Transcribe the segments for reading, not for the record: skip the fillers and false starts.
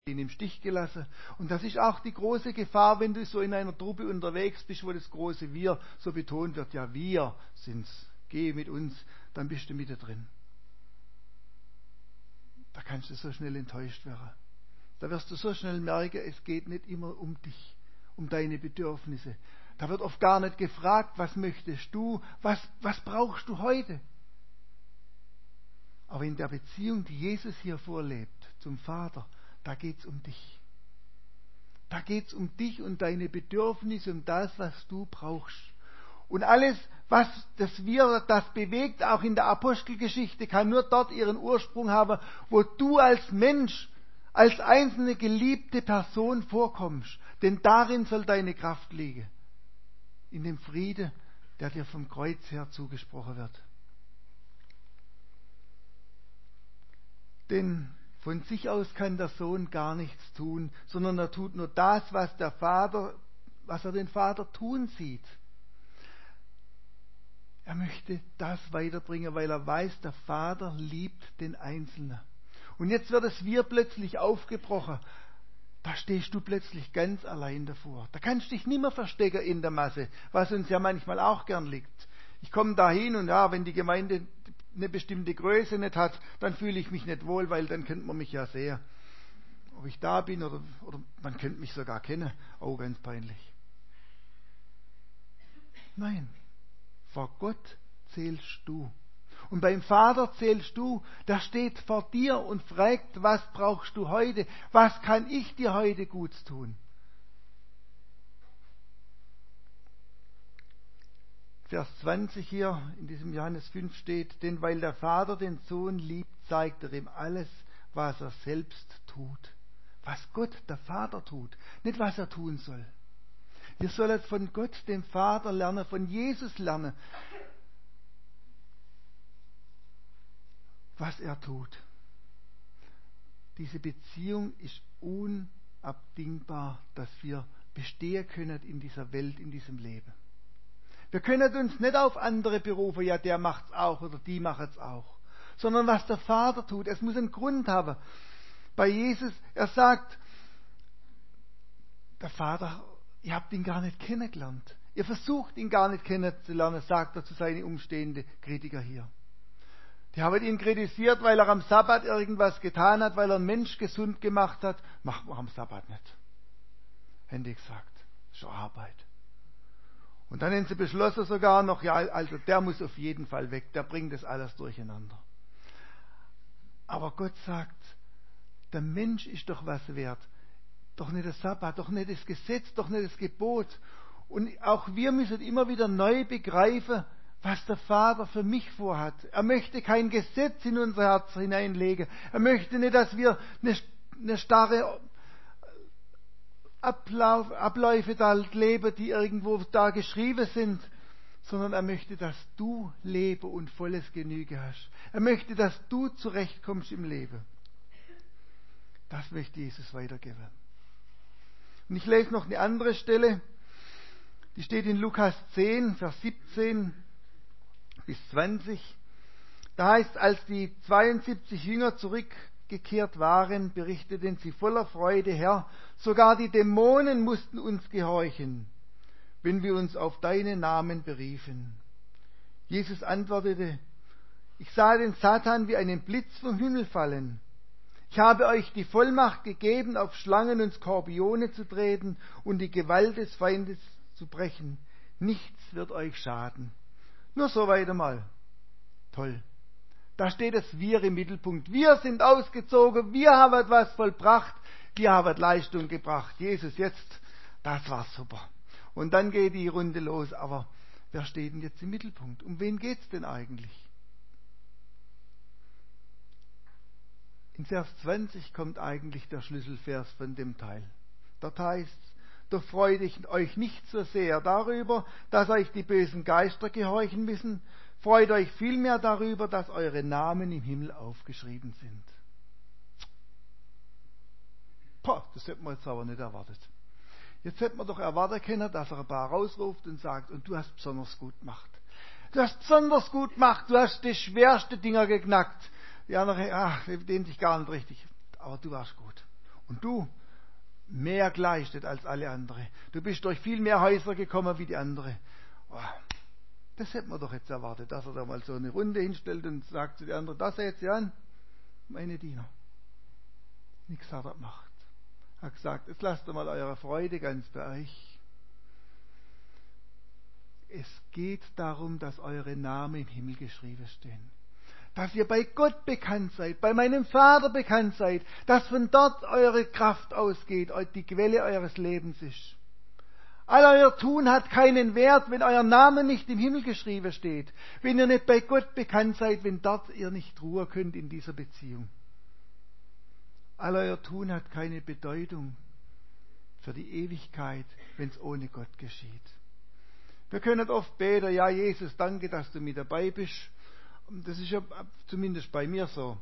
ihn im Stich gelassen. Und das ist auch die große Gefahr, wenn du so in einer Truppe unterwegs bist, wo das große Wir so betont wird. Ja, wir sind's. Geh mit uns, dann bist du mit drin. Da kannst du so schnell enttäuscht werden. Da wirst du so schnell merken, es geht nicht immer um dich, um deine Bedürfnisse. Da wird oft gar nicht gefragt, was möchtest du, was brauchst du heute? Aber in der Beziehung, die Jesus hier vorlebt, zum Vater, da geht's um dich. Da geht's um dich und deine Bedürfnisse, um das, was du brauchst. Und alles, was das bewegt, auch in der Apostelgeschichte, kann nur dort ihren Ursprung haben, wo du als Mensch, als einzelne geliebte Person vorkommst. Denn darin soll deine Kraft liegen. In dem Friede, der dir vom Kreuz her zugesprochen wird. Denn von sich aus kann der Sohn gar nichts tun, sondern er tut nur das, was er den Vater tun sieht. Er möchte das weiterbringen, weil er weiß, der Vater liebt den Einzelnen. Und jetzt wird es Wir plötzlich aufgebrochen. Da stehst du plötzlich ganz allein davor. Da kannst du dich nicht mehr verstecken in der Masse, was uns ja manchmal auch gern liegt. Ich komme da hin und ja, wenn die Gemeinde eine bestimmte Größe nicht hat, dann fühle ich mich nicht wohl, weil dann kennt man mich ja sehr. Ob ich da bin oder man könnte mich sogar kennen. Oh, ganz peinlich. Nein, vor Gott zählst du. Und beim Vater zählst du, der steht vor dir und fragt, was brauchst du heute? Was kann ich dir heute Gutes tun? Vers 20 hier in diesem Johannes 5 steht, denn weil der Vater den Sohn liebt, zeigt er ihm alles, was er selbst tut. Was Gott, der Vater, tut, nicht was er tun soll. Wir sollen von Gott, dem Vater, lernen, von Jesus lernen, was er tut. Diese Beziehung ist unabdingbar, dass wir bestehen können in dieser Welt, in diesem Leben. Wir können uns nicht auf andere berufen, ja, der macht's auch oder die macht's auch, sondern was der Vater tut, es muss einen Grund haben. Bei Jesus, er sagt, der Vater, ihr habt ihn gar nicht kennengelernt. Ihr versucht ihn gar nicht kennenzulernen, sagt er zu seinen umstehenden Kritiker hier. Die haben ihn kritisiert, weil er am Sabbat irgendwas getan hat, weil er einen Mensch gesund gemacht hat. Macht man am Sabbat nicht. Haben die gesagt. Das ist schon Arbeit. Und dann haben sie beschlossen sogar noch, ja, also der muss auf jeden Fall weg, der bringt das alles durcheinander. Aber Gott sagt, der Mensch ist doch was wert. Doch nicht der Sabbat, doch nicht das Gesetz, doch nicht das Gebot. Und auch wir müssen immer wieder neu begreifen, was der Vater für mich vorhat. Er möchte kein Gesetz in unser Herz hineinlegen. Er möchte nicht, dass wir eine starre Abläufe da leben, die irgendwo da geschrieben sind, sondern er möchte, dass du Leben und volles Genüge hast. Er möchte, dass du zurechtkommst im Leben. Das möchte Jesus weitergeben. Und ich lese noch eine andere Stelle, die steht in Lukas 10, Vers 17 bis 20. Da heißt, als die 72 Jünger zurückgekehrt waren, berichteten sie voller Freude, Herr, sogar die Dämonen mussten uns gehorchen, wenn wir uns auf deinen Namen beriefen. Jesus antwortete, ich sah den Satan wie einen Blitz vom Himmel fallen. Ich habe euch die Vollmacht gegeben, auf Schlangen und Skorpione zu treten und die Gewalt des Feindes zu brechen. Nichts wird euch schaden. Nur so weit einmal. Toll. Da steht das Wir im Mittelpunkt. Wir sind ausgezogen, wir haben etwas vollbracht, wir haben Leistung gebracht. Jesus, jetzt, das war super. Und dann geht die Runde los. Aber wer steht denn jetzt im Mittelpunkt? Um wen geht's denn eigentlich? In Vers 20 kommt eigentlich der Schlüsselvers von dem Teil. Dort heißt es, doch freut euch nicht so sehr darüber, dass euch die bösen Geister gehorchen müssen, freut euch vielmehr darüber, dass eure Namen im Himmel aufgeschrieben sind. Das hätte man jetzt aber nicht erwartet. Jetzt hätte man doch erwarten können, dass er ein paar rausruft und sagt, und du hast besonders gut gemacht. Du hast besonders gut gemacht, du hast die schwersten Dinger geknackt. Die anderen, den sich gar nicht richtig. Aber du warst gut. Und du, mehr geleistet als alle anderen. Du bist durch viel mehr Häuser gekommen wie die anderen. Oh, das hätte man doch jetzt erwartet, dass er da mal so eine Runde hinstellt und sagt zu den anderen, das seht ihr an, meine Diener. Nichts hat er gemacht. Er hat gesagt, jetzt lasst mal eure Freude ganz bei euch. Es geht darum, dass eure Namen im Himmel geschrieben stehen. Dass ihr bei Gott bekannt seid, bei meinem Vater bekannt seid, dass von dort eure Kraft ausgeht, die Quelle eures Lebens ist. All euer Tun hat keinen Wert, wenn euer Name nicht im Himmel geschrieben steht, wenn ihr nicht bei Gott bekannt seid, wenn dort ihr nicht ruhen könnt in dieser Beziehung. All euer Tun hat keine Bedeutung für die Ewigkeit, wenn es ohne Gott geschieht. Wir können oft beten, ja Jesus, danke, dass du mit dabei bist. Das ist ja zumindest bei mir so.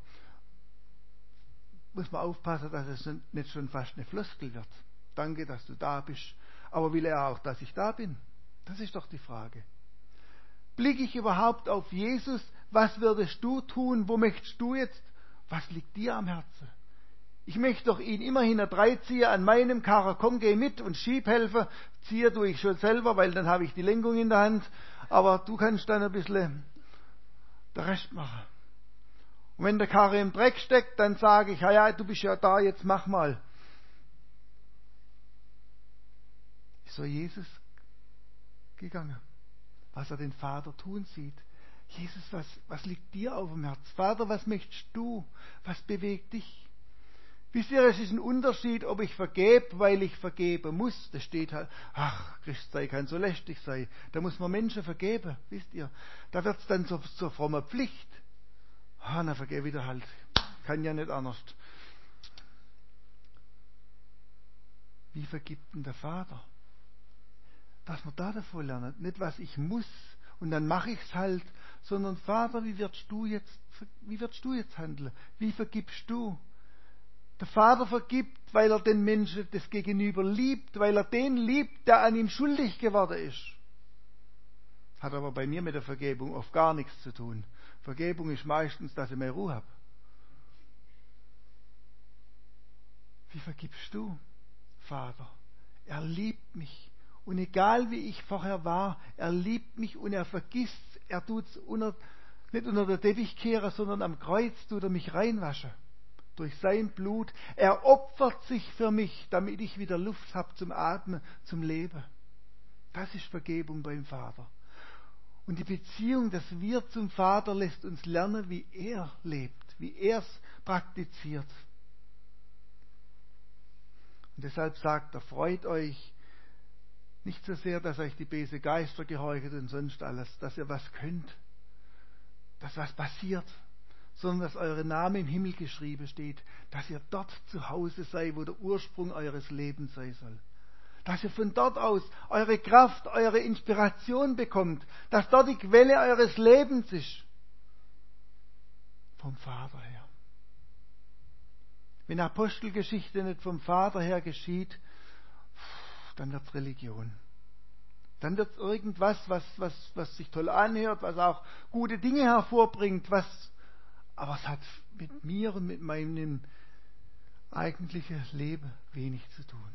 Muss man aufpassen, dass es nicht schon fast eine Floskel wird. Danke, dass du da bist. Aber will er auch, dass ich da bin? Das ist doch die Frage. Blicke ich überhaupt auf Jesus? Was würdest du tun? Wo möchtest du jetzt? Was liegt dir am Herzen? Ich möchte doch ihn immer hinterziehen an meinem Karren. Komm, geh mit und schieb helfen. Ziehe tue ich schon selber, weil dann habe ich die Lenkung in der Hand. Aber du kannst dann ein bisschen den Rest machen. Und wenn der Karre im Dreck steckt, dann sage ich, ja, du bist ja da, jetzt mach mal. Ist so Jesus gegangen, was er den Vater tun sieht. Jesus, was liegt dir auf dem Herz? Vater, was möchtest du? Was bewegt dich? Wisst ihr, es ist ein Unterschied, ob ich vergebe, weil ich vergeben muss. Das steht halt, ach, Christsein kann so lästig sein. Da muss man Menschen vergeben, wisst ihr. Da wird es dann zur frommen Pflicht. Na, vergebe wieder halt. Kann ja nicht anders. Wie vergibt denn der Vater? Dass wir da davon lernen. Nicht, was ich muss und dann mache ich es halt, sondern Vater, wie wirst du jetzt handeln? Wie vergibst du? Der Vater vergibt, weil er den Menschen das Gegenüber liebt, weil er den liebt, der an ihm schuldig geworden ist. Hat aber bei mir mit der Vergebung oft gar nichts zu tun. Vergebung ist meistens, dass ich mehr Ruhe habe. Wie vergibst du, Vater? Er liebt mich. Und egal wie ich vorher war, er liebt mich und er vergisst, er tut es nicht unter der Teppichkehre, sondern am Kreuz tut er mich reinwaschen. Durch sein Blut. Er opfert sich für mich, damit ich wieder Luft habe zum Atmen, zum Leben. Das ist Vergebung beim Vater. Und die Beziehung, dass wir zum Vater, lässt uns lernen, wie er lebt, wie er es praktiziert. Und deshalb sagt er, freut euch nicht so sehr, dass euch die böse Geister gehorchen und sonst alles, dass ihr was könnt, dass was passiert, sondern dass eure Name im Himmel geschrieben steht, dass ihr dort zu Hause seid, wo der Ursprung eures Lebens sein soll. Dass ihr von dort aus eure Kraft, eure Inspiration bekommt, dass dort die Quelle eures Lebens ist. Vom Vater her. Wenn Apostelgeschichte nicht vom Vater her geschieht, dann wird es Religion. Dann wird es irgendwas, was sich toll anhört, was auch gute Dinge hervorbringt, aber es hat mit mir und mit meinem eigentlichen Leben wenig zu tun.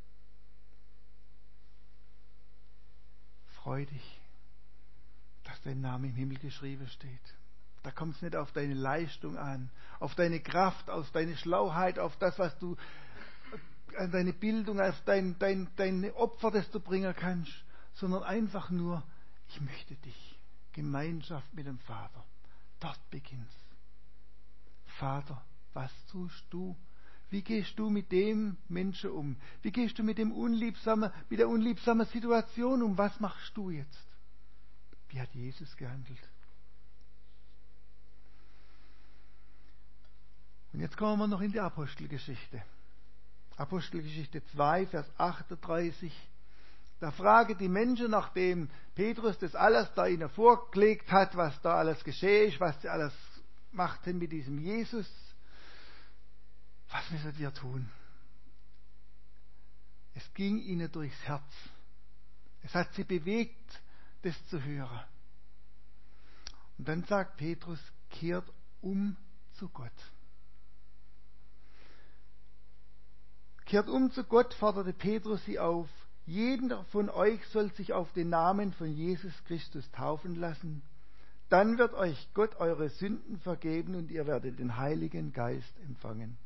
Freu dich, dass dein Name im Himmel geschrieben steht. Da kommt es nicht auf deine Leistung an, auf deine Kraft, auf deine Schlauheit, auf das, was du, an deine Bildung, auf deine Opfer, das du bringen kannst, sondern einfach nur, ich möchte dich. Gemeinschaft mit dem Vater. Dort beginnt's. Vater, was tust du? Wie gehst du mit dem Menschen um? Wie gehst du mit der unliebsamen Situation um? Was machst du jetzt? Wie hat Jesus gehandelt? Und jetzt kommen wir noch in die Apostelgeschichte. Apostelgeschichte 2, Vers 38. Da fragen die Menschen, nachdem Petrus das alles da ihnen vorgelegt hat, was da alles geschehen ist, was sie alles machten mit diesem Jesus. Was müssen wir tun? Es ging ihnen durchs Herz. Es hat sie bewegt, das zu hören. Und dann sagt Petrus, kehrt um zu Gott. Kehrt um zu Gott, forderte Petrus sie auf. Jeder von euch soll sich auf den Namen von Jesus Christus taufen lassen. Dann wird euch Gott eure Sünden vergeben und ihr werdet den Heiligen Geist empfangen.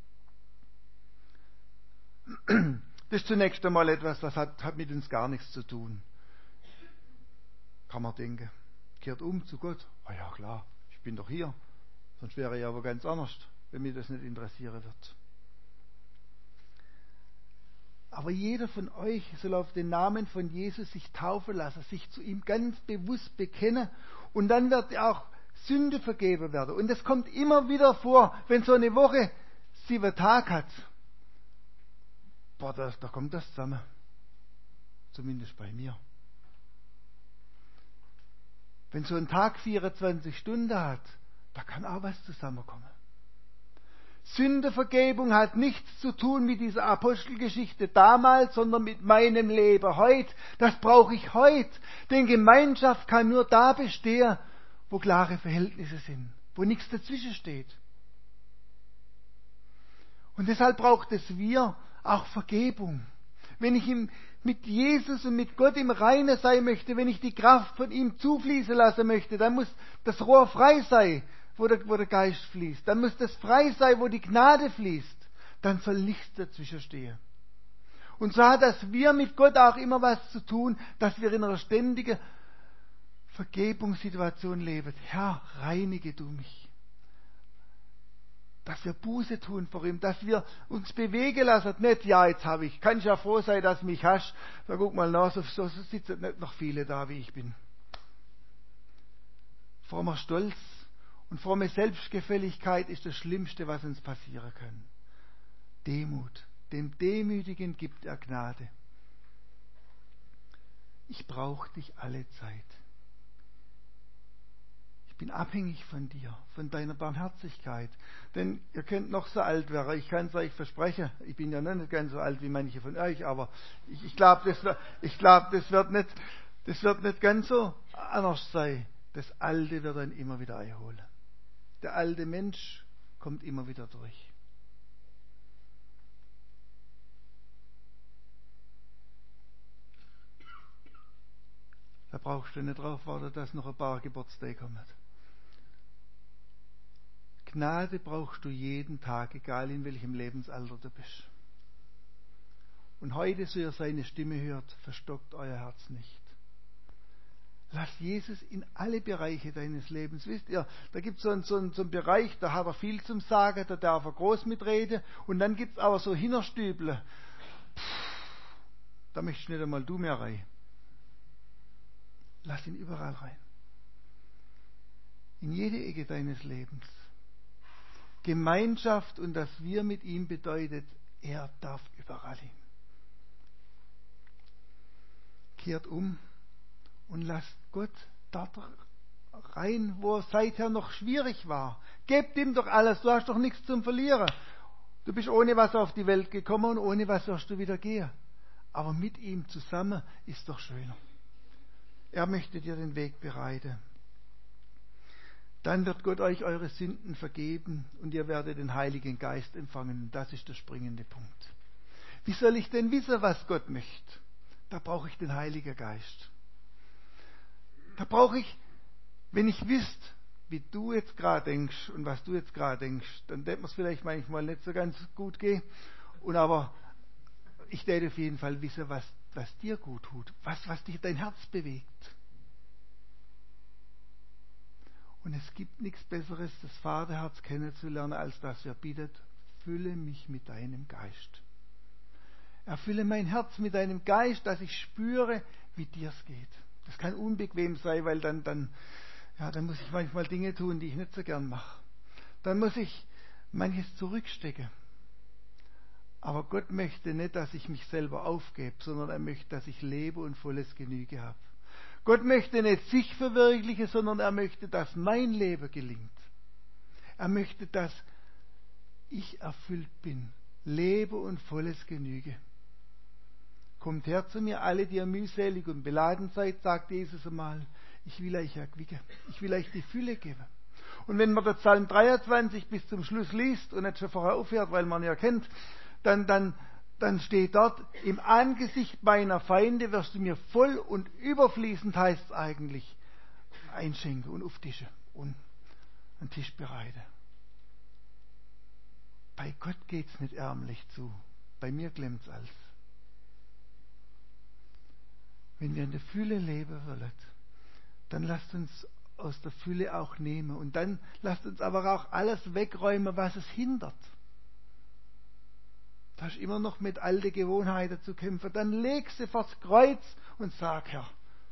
Das ist zunächst einmal etwas, das hat mit uns gar nichts zu tun. Kann man denken. Kehrt um zu Gott. Ah ja klar, ich bin doch hier. Sonst wäre ja aber ganz anders, wenn mich das nicht interessieren wird. Aber jeder von euch soll auf den Namen von Jesus sich taufen lassen, sich zu ihm ganz bewusst bekennen und dann wird auch Sünde vergeben werden. Und das kommt immer wieder vor, wenn so eine Woche 7 Tage hat. Boah, da kommt das zusammen. Zumindest bei mir. Wenn so ein Tag 24 Stunden hat, da kann auch was zusammenkommen. Sündenvergebung hat nichts zu tun mit dieser Apostelgeschichte damals, sondern mit meinem Leben heute. Das brauche ich heute. Denn Gemeinschaft kann nur da bestehen, wo klare Verhältnisse sind, wo nichts dazwischen steht. Und deshalb braucht es wir auch Vergebung. Wenn ich mit Jesus und mit Gott im Reinen sein möchte, wenn ich die Kraft von ihm zufließen lassen möchte, dann muss das Rohr frei sein, wo der Geist fließt. Dann muss das frei sein, wo die Gnade fließt. Dann soll nichts dazwischen stehen. Und so hat das wir mit Gott auch immer was zu tun, dass wir in einer ständigen Vergebungssituation leben. Herr, reinige du mich. Dass wir Buße tun vor ihm, dass wir uns bewegen lassen. Nicht, ja, jetzt habe ich, kann ich ja froh sein, dass du mich hast. Da guck mal nach, so sitzen nicht noch viele da, wie ich bin. Frommer Stolz und fromme Selbstgefälligkeit ist das Schlimmste, was uns passieren kann. Demut. Dem Demütigen gibt er Gnade. Ich brauche dich alle Zeit. Ich bin abhängig von dir, von deiner Barmherzigkeit. Denn ihr könnt noch so alt werden, ich kann es euch versprechen, ich bin ja noch nicht ganz so alt wie manche von euch, aber ich glaube, das wird nicht ganz so anders sein. Das Alte wird dann immer wieder einholen. Der alte Mensch kommt immer wieder durch. Da brauchst du nicht drauf warten, dass noch ein paar Geburtstage kommen. Gnade brauchst du jeden Tag, egal in welchem Lebensalter du bist. Und heute, so ihr seine Stimme hört, verstockt euer Herz nicht. Lasst Jesus in alle Bereiche deines Lebens. Wisst ihr, da gibt es so einen Bereich, da hat er viel zum Sagen, da darf er groß mitreden. Und dann gibt es aber so Hinterstüble. Da möchtest nicht einmal du mehr rein. Lass ihn überall rein. In jede Ecke deines Lebens. Gemeinschaft und das Wir mit ihm bedeutet, er darf überall hin. Kehrt um und lasst Gott dort rein, wo er seither noch schwierig war. Gebt ihm doch alles, du hast doch nichts zum Verlieren. Du bist ohne was auf die Welt gekommen und ohne was wirst du wieder gehen. Aber mit ihm zusammen ist doch schöner. Er möchte dir den Weg bereiten. Dann wird Gott euch eure Sünden vergeben und ihr werdet den Heiligen Geist empfangen. Und das ist der springende Punkt. Wie soll ich denn wissen, was Gott möchte? Da brauche ich den Heiligen Geist. Da brauche ich, wenn ich wüsste, wie du jetzt gerade denkst und was du jetzt gerade denkst, dann denkt man es vielleicht manchmal nicht so ganz gut gehen. Aber ich werde auf jeden Fall wissen, was dir gut tut, was dich dein Herz bewegt. Und es gibt nichts Besseres, das Vaterherz kennenzulernen, als dass er bittet, fülle mich mit deinem Geist. Erfülle mein Herz mit deinem Geist, dass ich spüre, wie dir es geht. Das kann unbequem sein, weil dann muss ich manchmal Dinge tun, die ich nicht so gern mache. Dann muss ich manches zurückstecken. Aber Gott möchte nicht, dass ich mich selber aufgebe, sondern er möchte, dass ich lebe und volles Genüge habe. Gott möchte nicht sich verwirklichen, sondern er möchte, dass mein Leben gelingt. Er möchte, dass ich erfüllt bin, lebe und volles Genüge. Kommt her zu mir, alle, die ihr mühselig und beladen seid, sagt Jesus einmal, ich will euch erquicken, ich will euch die Fülle geben. Und wenn man den Psalm 23 bis zum Schluss liest und nicht schon vorher aufhört, weil man ja kennt, dann dann steht dort, im Angesicht meiner Feinde wirst du mir voll und überfließend, heißt es eigentlich, einschenken und auftische und einen Tisch bereiten. Bei Gott geht es nicht ärmlich zu. Bei mir klemmt es alles. Wenn wir in der Fülle leben wollen, dann lasst uns aus der Fülle auch nehmen. Und dann lasst uns aber auch alles wegräumen, was es hindert. Da hast immer noch mit alten Gewohnheiten zu kämpfen. Dann leg sie vors Kreuz und sag, Herr,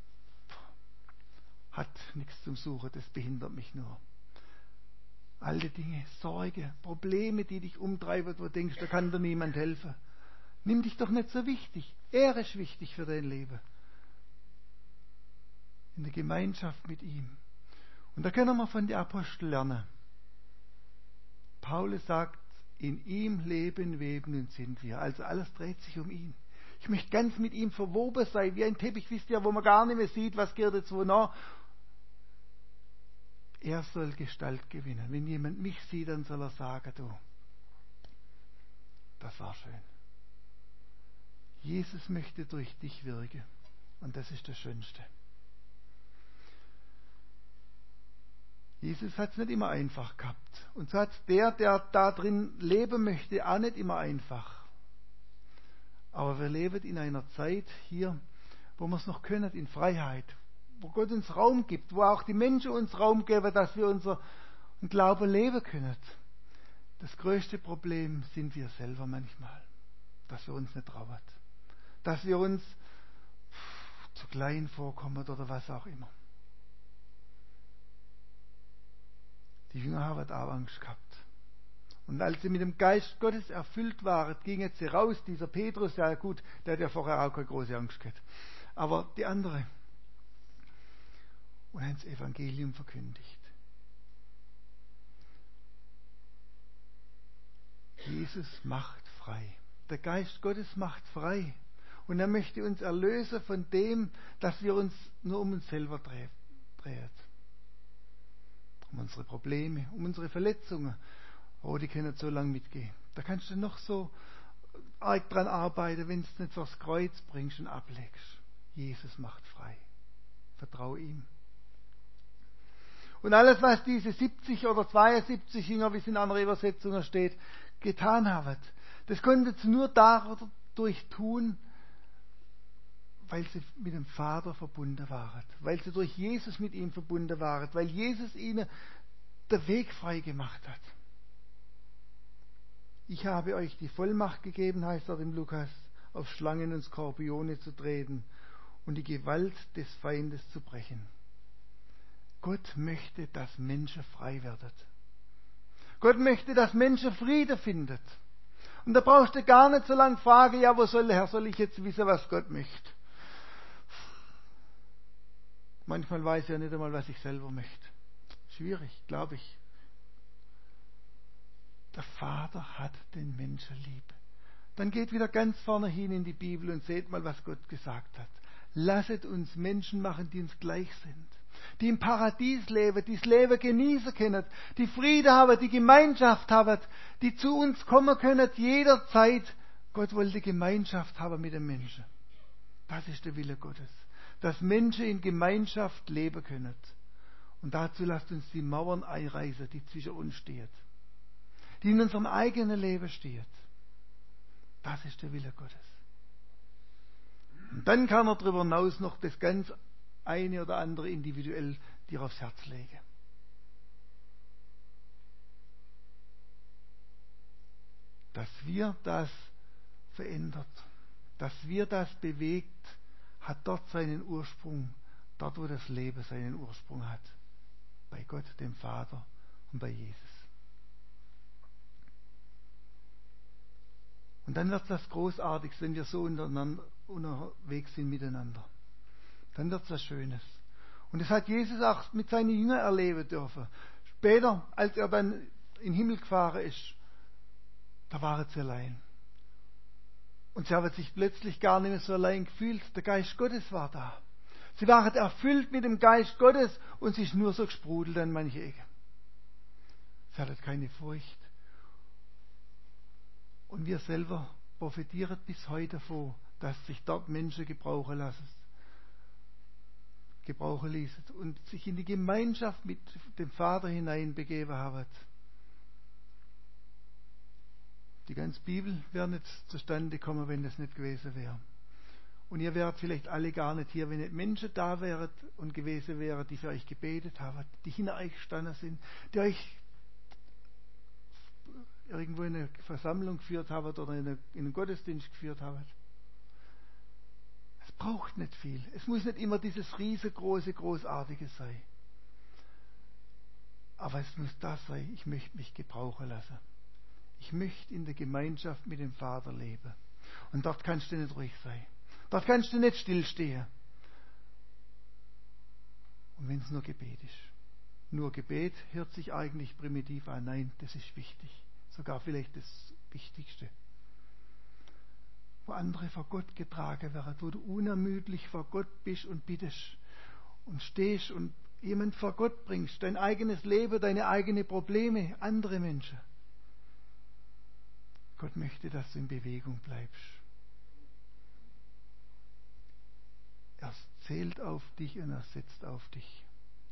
hat nichts zum Suchen, das behindert mich nur. Alte Dinge, Sorge, Probleme, die dich umtreiben, wo du denkst, da kann dir niemand helfen. Nimm dich doch nicht so wichtig. Er ist wichtig für dein Leben. In der Gemeinschaft mit ihm. Und da können wir von den Aposteln lernen. Paulus sagt, in ihm leben, weben und sind wir. Also alles dreht sich um ihn. Ich möchte ganz mit ihm verwoben sein, wie ein Teppich, wisst ihr, wo man gar nicht mehr sieht, was geht jetzt wo nach. Er soll Gestalt gewinnen. Wenn jemand mich sieht, dann soll er sagen, du, das war schön. Jesus möchte durch dich wirken. Und das ist das Schönste. Jesus hat es nicht immer einfach gehabt. Und so hat es der da drin leben möchte, auch nicht immer einfach. Aber wir leben in einer Zeit hier, wo wir es noch können, in Freiheit. Wo Gott uns Raum gibt, wo auch die Menschen uns Raum geben, dass wir unseren Glauben leben können. Das größte Problem sind wir selber manchmal. Dass wir uns nicht trauen. Dass wir uns zu klein vorkommen oder was auch immer. Die Jünger haben auch Angst gehabt. Und als sie mit dem Geist Gottes erfüllt waren, gingen sie raus. Dieser Petrus, ja gut, der hat ja vorher auch keine große Angst gehabt. Aber die andere. Und haben das Evangelium verkündigt. Jesus macht frei. Der Geist Gottes macht frei. Und er möchte uns erlösen von dem, dass wir uns nur um uns selber drehen. Um unsere Probleme, um unsere Verletzungen. Oh, die können so lange mitgehen. Da kannst du noch so arg dran arbeiten, wenn du es nicht vors Kreuz bringst und ablegst. Jesus macht frei. Vertrau ihm. Und alles, was diese 70 oder 72 Jünger, wie es in anderen Übersetzungen steht, getan haben, das konnten sie nur dadurch tun, weil sie mit dem Vater verbunden waren, weil sie durch Jesus mit ihm verbunden waren, weil Jesus ihnen den Weg frei gemacht hat. Ich habe euch die Vollmacht gegeben, heißt dort im Lukas, auf Schlangen und Skorpione zu treten und die Gewalt des Feindes zu brechen. Gott möchte, dass Menschen frei werden. Gott möchte, dass Menschen Frieden finden. Und da brauchst du gar nicht so lange fragen, ja, wo soll der Herr, soll ich jetzt wissen, was Gott möchte? Manchmal weiß ich ja nicht einmal, was ich selber möchte. Schwierig, glaube ich. Der Vater hat den Menschen lieb. Dann geht wieder ganz vorne hin in die Bibel und seht mal, was Gott gesagt hat. Lasset uns Menschen machen, die uns gleich sind. Die im Paradies leben, die das Leben genießen können, die Friede haben, die Gemeinschaft haben, die zu uns kommen können jederzeit. Gott wollte Gemeinschaft haben mit den Menschen. Das ist der Wille Gottes. Dass Menschen in Gemeinschaft leben können. Und dazu lasst uns die Mauern einreißen, die zwischen uns steht. Die in unserem eigenen Leben steht. Das ist der Wille Gottes. Und dann kann er darüber hinaus noch das ganz eine oder andere individuell dir aufs Herz legen. Dass wir das verändert, dass wir das bewegt, hat dort seinen Ursprung, dort wo das Leben seinen Ursprung hat. Bei Gott, dem Vater und bei Jesus. Und dann wird es was Großartiges, wenn wir so unterwegs sind miteinander. Dann wird es was Schönes. Und das hat Jesus auch mit seinen Jüngern erleben dürfen. Später, als er dann in den Himmel gefahren ist, da waren sie allein. Und sie haben sich plötzlich gar nicht mehr so allein gefühlt. Der Geist Gottes war da. Sie waren erfüllt mit dem Geist Gottes und sie ist nur so gesprudelt an manche Ecke. Sie hatten keine Furcht. Und wir selber profitiert bis heute davon, dass sich dort Menschen gebrauchen ließen und sich in die Gemeinschaft mit dem Vater hineinbegeben haben. Die ganze Bibel wäre nicht zustande gekommen, wenn das nicht gewesen wäre. Und ihr wärt vielleicht alle gar nicht hier, wenn nicht Menschen da wären und gewesen wären, die für euch gebetet haben, die hinter euch gestanden sind, die euch irgendwo in eine Versammlung geführt haben oder in einen Gottesdienst geführt haben. Es braucht nicht viel. Es muss nicht immer dieses riesengroße, großartige sein. Aber es muss das sein, ich möchte mich gebrauchen lassen. Ich möchte in der Gemeinschaft mit dem Vater leben. Und dort kannst du nicht ruhig sein. Dort kannst du nicht stillstehen. Und wenn es nur Gebet ist. Nur Gebet hört sich eigentlich primitiv an. Nein, das ist wichtig. Sogar vielleicht das Wichtigste. Wo andere vor Gott getragen werden, wo du unermüdlich vor Gott bist und bittest und stehst und jemand vor Gott bringst, dein eigenes Leben, deine eigenen Probleme, andere Menschen. Gott möchte, dass du in Bewegung bleibst. Er zählt auf dich und er setzt auf dich,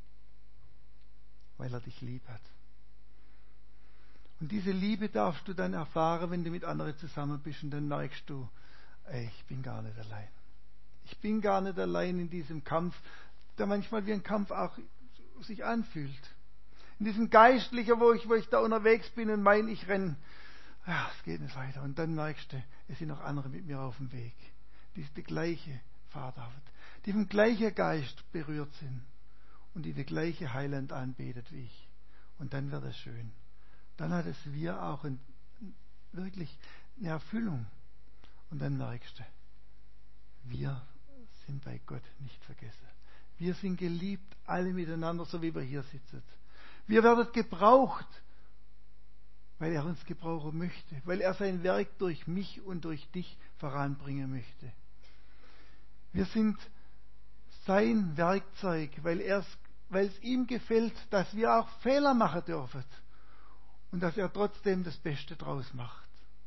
weil er dich lieb hat. Und diese Liebe darfst du dann erfahren, wenn du mit anderen zusammen bist und dann merkst du, ich bin gar nicht allein. Ich bin gar nicht allein in diesem Kampf, der manchmal wie ein Kampf auch sich anfühlt. In diesem Geistlichen, wo ich da unterwegs bin und meine, ich renne, es geht nicht weiter. Und dann merkst du, es sind noch andere mit mir auf dem Weg, die die gleiche Fahrt haben, die vom gleichen Geist berührt sind und die gleiche Heiland anbetet wie ich. Und dann wird es schön. Dann hat es wir auch wirklich eine Erfüllung. Und dann merkst du, wir sind bei Gott nicht vergessen. Wir sind geliebt, alle miteinander, so wie wir hier sitzen. Wir werden gebraucht, weil er uns gebrauchen möchte, weil er sein Werk durch mich und durch dich voranbringen möchte. Wir sind sein Werkzeug, weil es ihm gefällt, dass wir auch Fehler machen dürfen und dass er trotzdem das Beste draus macht.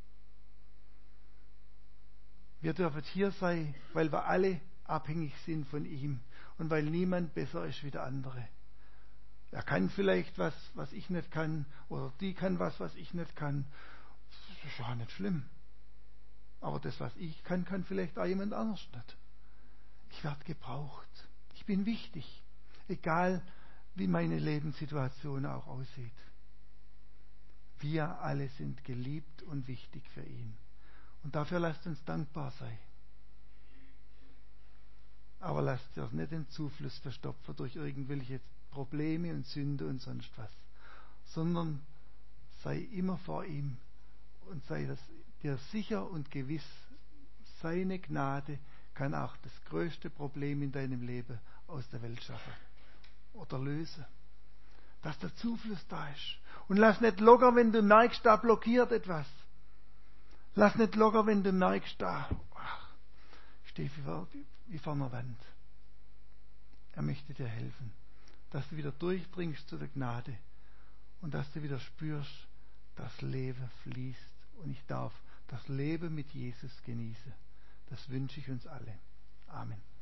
Wir dürfen hier sein, weil wir alle abhängig sind von ihm und weil niemand besser ist wie der andere. Er kann vielleicht was ich nicht kann, oder die kann was ich nicht kann. Das ist ja nicht schlimm. Aber das, was ich kann vielleicht auch jemand anders nicht. Ich werde gebraucht. Ich bin wichtig. Egal, wie meine Lebenssituation auch aussieht. Wir alle sind geliebt und wichtig für ihn. Und dafür lasst uns dankbar sein. Aber lasst das nicht den Zufluss verstopfen durch irgendwelche Probleme und Sünde und sonst was. Sondern sei immer vor ihm und sei dir sicher und gewiss, seine Gnade kann auch das größte Problem in deinem Leben aus der Welt schaffen oder lösen. Dass der Zufluss da ist. Und lass nicht locker, wenn du merkst, da blockiert etwas. Lass nicht locker, wenn du merkst, ich stehe wie vor einer Wand. Er möchte dir helfen, dass du wieder durchdringst zu der Gnade und dass du wieder spürst, das Leben fließt und ich darf das Leben mit Jesus genießen. Das wünsche ich uns alle. Amen.